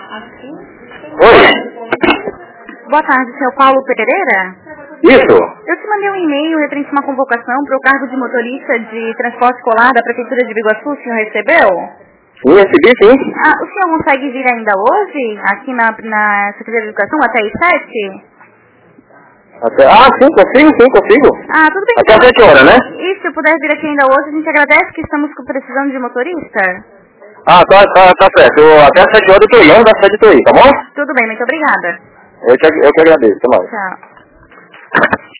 Oi. Boa tarde, senhor Paulo Pereira? Isso. Eu te mandei um e-mail referente a uma convocação para o cargo de motorista de transporte escolar da Prefeitura de Biguaçu. O senhor recebeu? Sim, recebi, sim. O senhor consegue vir ainda hoje, aqui na Secretaria de Educação, até às 7? Sim, consigo. Tudo bem. Até às 7 horas, né? E se puder vir aqui ainda hoje, a gente agradece que estamos precisando de motorista. Tá certo. Até às 7 horas eu tô aí, das 7 eu tô aí, tá bom? Tudo bem, muito obrigada. Eu que agradeço, até mais. Tchau.